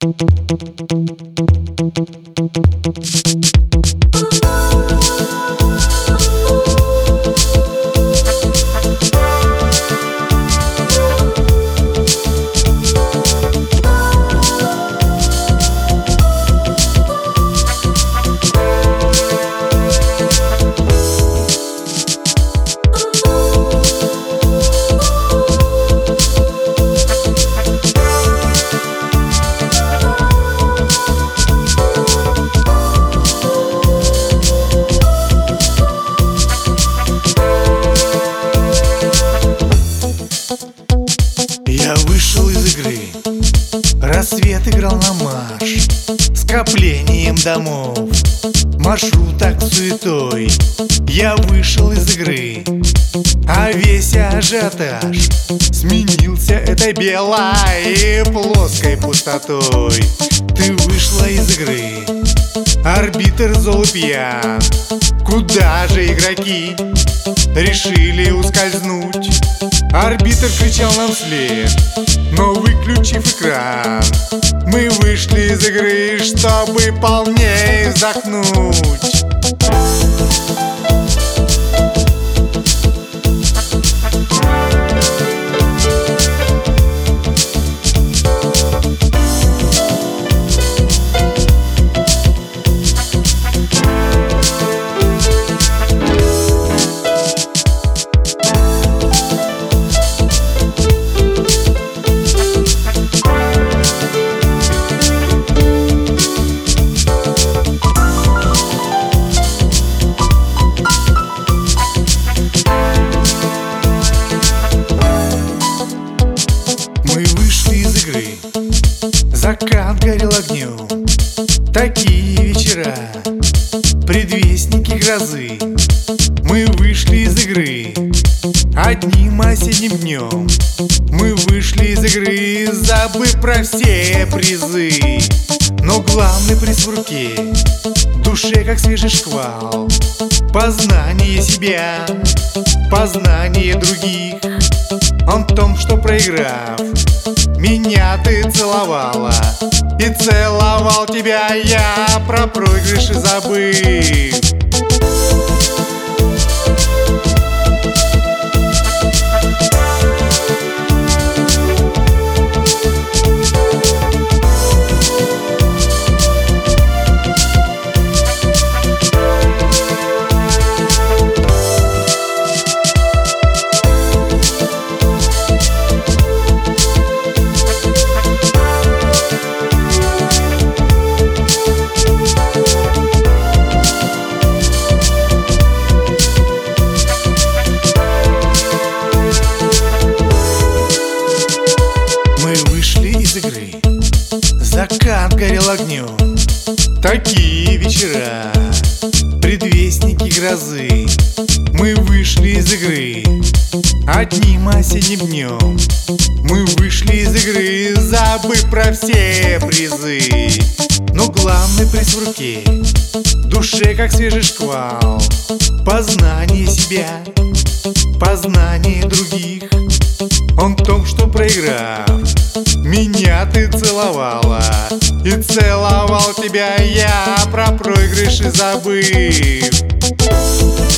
Я вышел из игры, рассвет играл на марш, скоплением домов, маршрут так суетой. Я вышел из игры, а весь ажиотаж сменился этой белой и плоской пустотой. Ты вышла из игры, арбитр зол и пьян. Куда же игроки решили ускользнуть? Арбитр кричал нам вслед, но выключив экран, мы вышли из игры, чтобы полнее вздохнуть. Закат горел огнем, такие вечера, предвестники грозы. Мы вышли из игры одним осенним днем. Мы вышли из игры, забыв про все призы. Но главный приз в руке, в душе как свежий шквал. Познание себя, познание других. Он в том, что проиграв, меня ты целовала, и целовал тебя я, про проигрыши забыв. Закат горел огнем, такие вечера, предвестники грозы. Мы вышли из игры одним осенним днем. Мы вышли из игры, забыв про все призы. Но главный приз в руке, в душе как свежий шквал. Познание себя, познание других. Он в том, что проиграв, меня ты целовала, и целовал тебя я, про проигрыши забыв.